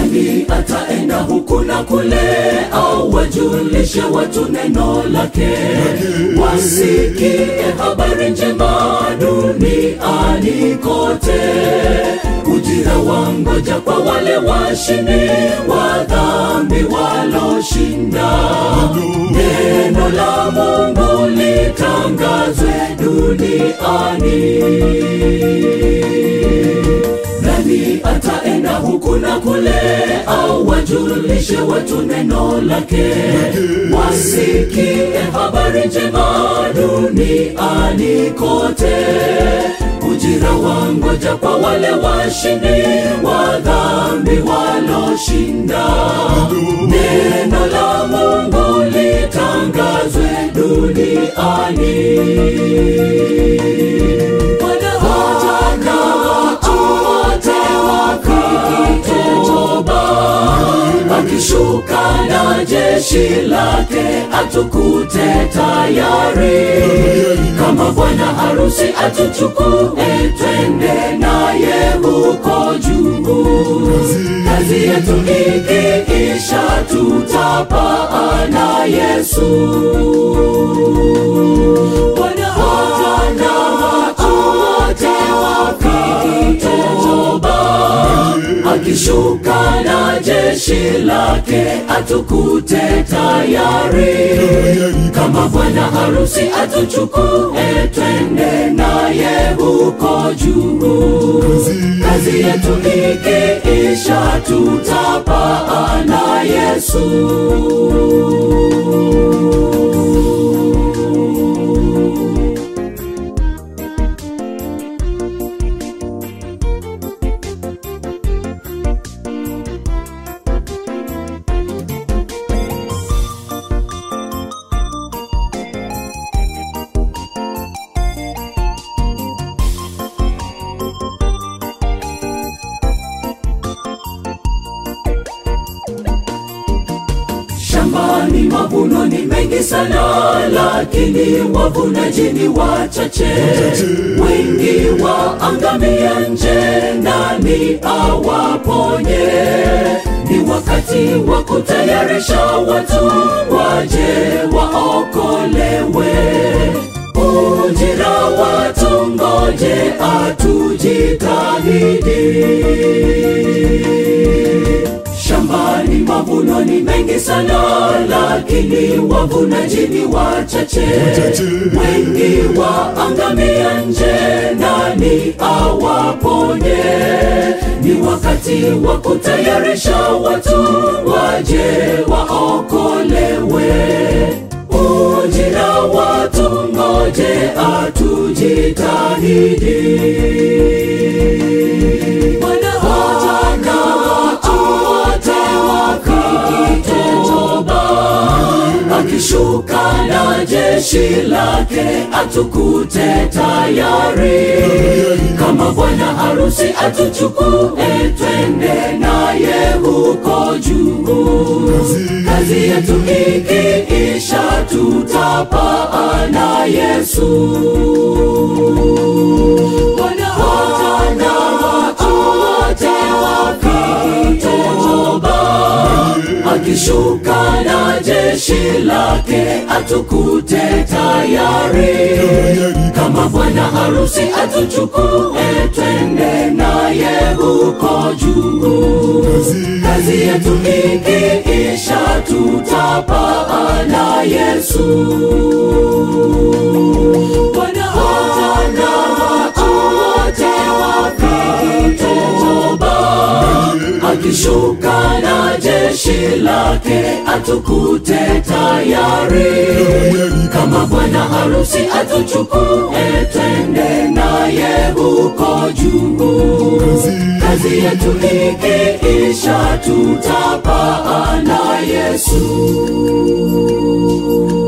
Nani ataenda huku na kule, au wajulishe watu neno lake? Wasikie habari njema duniani kote. Ujira wangoja kwa wale washindi wa dhambi waloshinda. Neno la Mungu litangazwe duniani. Nani ataenda huku na kule, au wajulishe watu neno lake? Wasikie habari njema duniani kote. Ujira wangoja kwa wale washindi wa dhambi waloshinda. Neno la Mungu litangazwe duniani. Akishuka na jeshi lake atukute tayari. Kama bwana harusi atuchukue twende naye huko juu. Kazi yetu ikiisha tutapaa na Yesu. Bwana hana watu wote wakitoba. Akishuka na jeshi lake atukute tayari. Kama bwana harusi atuchukue twende naye huko juu. Kazi yetu ikiisha tutapaa na Yesu. Shambani mavuno ni mengi sana, lakini wavunaji ni wachache. Wengi waangamia nje, nani awaponye? Ni wakati wa kutayarisha watu waje waokolewe. Ujira watu ngoje atujitahidi. Shambani mavuno ni mengi sana, lakini wavunaji ni wachache. Wengi waangamia nje, nani awaponye? Ni wakati wa kutayarisha watu waje waokolewe. Ujira watu ngoje atujitahidi. Akishuka na jeshi lake atukute tayari. Kama bwana harusi atuchukue twende naye huko juu. Kazi yetu ikiisha tutapaa na Yesu. Bwana hana watu wote wakitoba. Akishuka na jeshi lake atukute tayari. Kama bwana harusi atuchukue twende naye huko juu. Kazi yetu ikiisha tutapaa na Yesu. Bwana hana watu wote wakitoba. Akishuka na jeshi lake atukute tayari. Kama bwana harusi atuchukue twende naye huko juu. Kazi yetu ikiisha tutapaa na Yesu.